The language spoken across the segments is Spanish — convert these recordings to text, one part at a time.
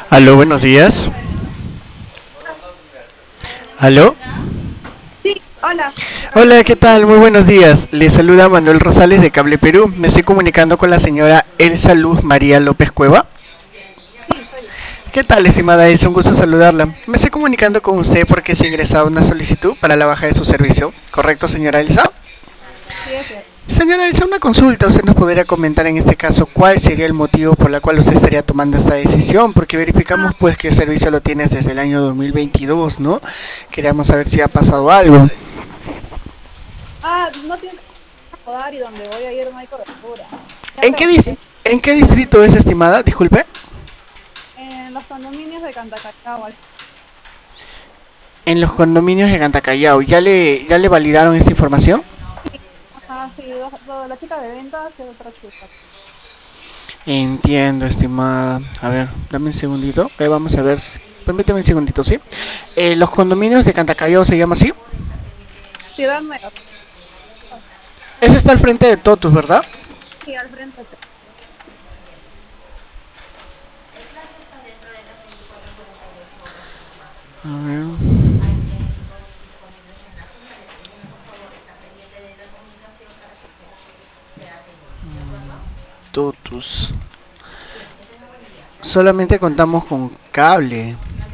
Aló, buenos días. Aló. Sí, hola. Hola, ¿qué tal? Muy buenos días. Les saluda Manuel Rosales de Cable Perú. Me estoy comunicando con la señora Elsa Luz María López Cueva. Sí, soy yo. ¿Qué tal, estimada Elsa? Un gusto saludarla. Me estoy comunicando con usted porque se ha ingresado una solicitud para la baja de su servicio. ¿Correcto, señora Elsa? Sí, es cierto. Señora Elsa, una consulta. ¿Usted nos podría comentar en este caso cuál sería el motivo por el cual usted estaría tomando esta decisión? Porque verificamos Ah, pues que el servicio lo tienes desde el año 2022, ¿no? Queríamos saber si ha pasado algo. no tiene que rodar y donde voy a ir no hay cobertura. Ya ¿En qué, dis- pregunté. ¿En qué distrito es, estimada? Disculpe. En los condominios de Cantacallao. En los condominios de Cantacallao. ¿Ya le validaron esta información? Ajá, sí, la chica de ventas y otra chica. Entiendo, estimada. A ver, dame un segundito. Vamos a ver. Permíteme un segundito, ¿sí? Los condominios de Cantacallao se llama así. Ciudad Nueva. Ese está al frente de Totus, ¿verdad? Sí, al frente. A ver. Totus. Solamente contamos con cable.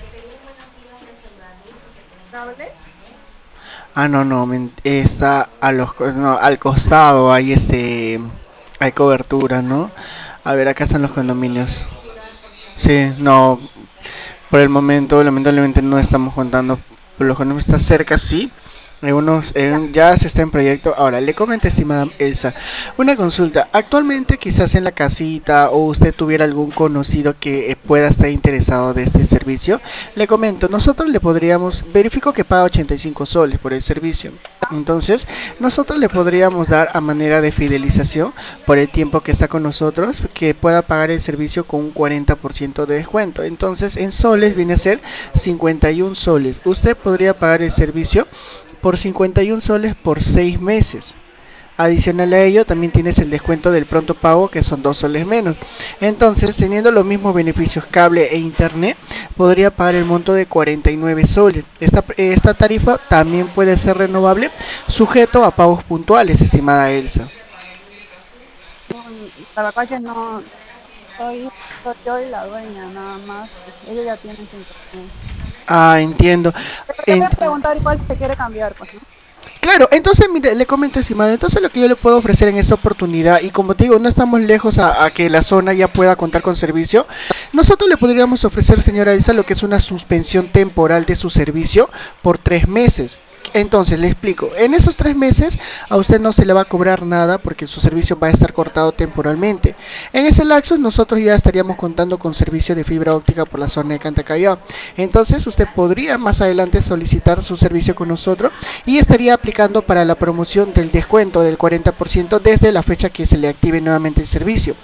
¿Cable? Ah, no, no, está no, al costado, hay hay cobertura, ¿no? A ver, acá están los condominios. Sí, no, por el momento, lamentablemente no estamos contando, por lo que no está cerca, sí. Ya. Ya se está en proyecto. Ahora, le comento, estimada Elsa, una consulta. Actualmente, quizás en la casita o usted tuviera algún conocido que pueda estar interesado de este servicio, le comento, nosotros le podríamos, verifico que paga 85 soles por el servicio. Entonces, nosotros le podríamos dar a manera de fidelización por el tiempo que está con nosotros, que pueda pagar el servicio con un 40% de descuento. Entonces, en soles viene a ser 51 soles. Usted podría pagar el servicio por 51 soles por 6 meses. Adicional a ello, también tienes el descuento del pronto pago, que son 2 soles menos. Entonces, teniendo los mismos beneficios cable e internet, podría pagar el monto de 49 soles. Esta tarifa también puede ser renovable, sujeto a pagos puntuales, estimada Elsa. La verdad que no soy yo y la dueña, nada más. Ella ya tiene su internet. Ah, entiendo. Pero le voy a Ent- preguntar igual si se quiere cambiar, pues, ¿no? Claro, entonces mire, le comento, estimado, entonces lo que yo le puedo ofrecer en esta oportunidad, y como te digo, no estamos lejos a que la zona ya pueda contar con servicio, nosotros le podríamos ofrecer, señora Elsa, lo que es una suspensión temporal de su servicio por 3 meses. Entonces, le explico, en esos 3 meses a usted no se le va a cobrar nada porque su servicio va a estar cortado temporalmente. En ese lapso nosotros ya estaríamos contando con servicio de fibra óptica por la zona de Cantacallao. Entonces usted podría más adelante solicitar su servicio con nosotros y estaría aplicando para la promoción del descuento del 40% desde la fecha que se le active nuevamente el servicio.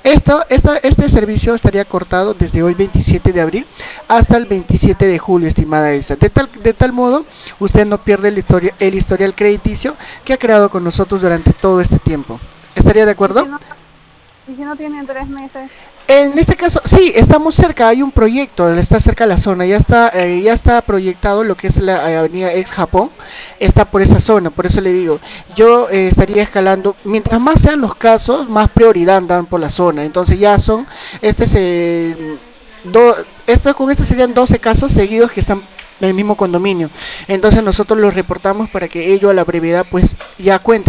Este servicio estaría cortado desde hoy 27 de abril hasta el 27 de julio, estimada Elsa. De tal modo, usted no pierde el historial crediticio que ha creado con nosotros durante todo este tiempo. ¿Estaría de Y si acuerdo? no, y si no tienen 3 meses. En este caso, sí, estamos cerca, hay un proyecto, está cerca de la zona, ya está proyectado lo que es la avenida ex Japón, está por esa zona, por eso le digo, yo estaría escalando, mientras más sean los casos, más prioridad dan por la zona, entonces ya son, este se, do, esto, con esto serían 12 casos seguidos que están en el mismo condominio, entonces nosotros los reportamos para que ello a la brevedad pues ya cuente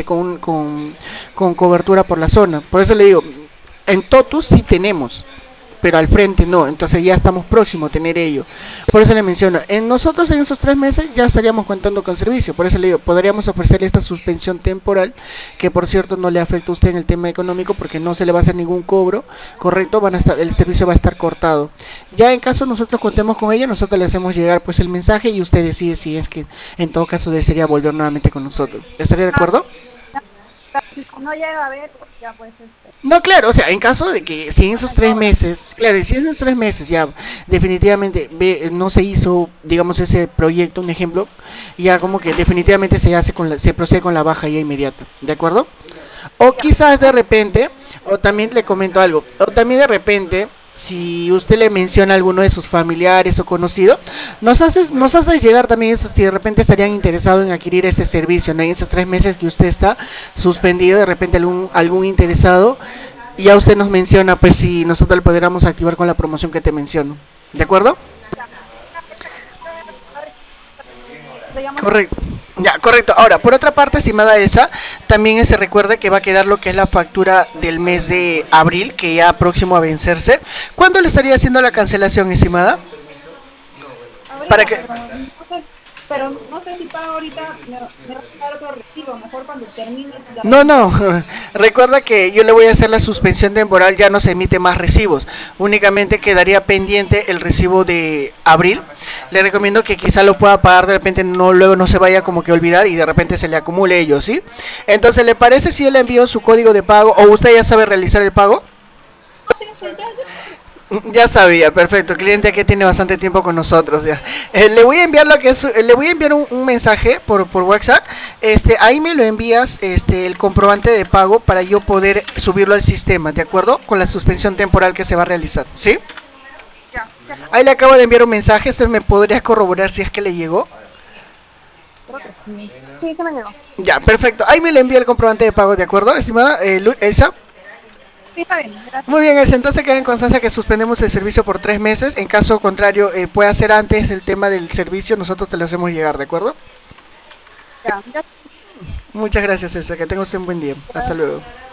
con cobertura por la zona, por eso le digo, en Totus sí tenemos, pero al frente no, entonces ya estamos próximos a tener ello. Por eso le menciono, en nosotros en esos 3 meses ya estaríamos contando con servicio, por eso le digo, podríamos ofrecerle esta suspensión temporal, que por cierto no le afecta a usted en el tema económico porque no se le va a hacer ningún cobro, correcto, el servicio va a estar cortado. Ya en caso nosotros contemos con ella, nosotros le hacemos llegar pues el mensaje y usted decide si es que en todo caso desearía volver nuevamente con nosotros. ¿Estaría de Ah, acuerdo? ya, si no llega a ver, ya pues No, claro, o sea, en caso de que si en no esos me tres cobran. meses, claro, si en esos 3 meses ya definitivamente no se hizo, digamos, ese proyecto, un ejemplo, ya como que definitivamente se procede con la baja ya inmediata, ¿de acuerdo? O Ya. quizás de repente, o también le comento algo, o también de repente si usted le menciona a alguno de sus familiares o conocidos, nos hace llegar también eso, si de repente estarían interesados en adquirir ese servicio, ¿no? En esos 3 meses que usted está suspendido, de repente algún interesado, y ya usted nos menciona, pues si nosotros le pudiéramos activar con la promoción que te menciono. ¿De acuerdo? Ya, ya, perfecto. A ver, le llamo luego. Correcto. Ya, correcto. Ahora, por otra parte, estimada Elsa, también se recuerda que va a quedar lo que es la factura del mes de abril, que ya próximo a vencerse. ¿Cuándo le estaría haciendo la cancelación, estimada? Para Ahorita, que... pero no sé si pago ahorita, me va a dar otro recibo, mejor cuando termine la No, promoción. no. Recuerda que yo le voy a hacer la suspensión temporal, ya no se emite más recibos. Únicamente quedaría pendiente el recibo de abril. Le recomiendo que quizá lo pueda pagar de repente, no luego no se vaya como que a olvidar y de repente se le acumule ello, ¿sí? Entonces, ¿le parece si yo le envío su código de pago o usted ya sabe realizar el pago? Sí, sí, ya. Ya sabía, perfecto. Cliente que tiene bastante tiempo con nosotros ya. Le voy a enviar lo que es, le voy a enviar un mensaje por WhatsApp. Ahí me lo envías, el comprobante de pago para yo poder subirlo al sistema, ¿de acuerdo? Con la suspensión temporal que se va a realizar, ¿sí? Ya, ya, Ahí le acabo de enviar un mensaje. ¿Usted me podría corroborar si es que le llegó? creo que sí. Sí, se me llegó. Ya, perfecto. Ahí me le envía el comprobante de pago, ¿de acuerdo, estimada Elsa? Sí, está bien, gracias. Muy bien, Elsa. Entonces queda en constancia que suspendemos el servicio por 3 meses. En caso contrario, puede hacer antes el tema del servicio, nosotros te lo hacemos llegar, ¿de acuerdo? Ya, ya. Muchas gracias, Elsa. Que tenga usted un buen día. Hasta luego.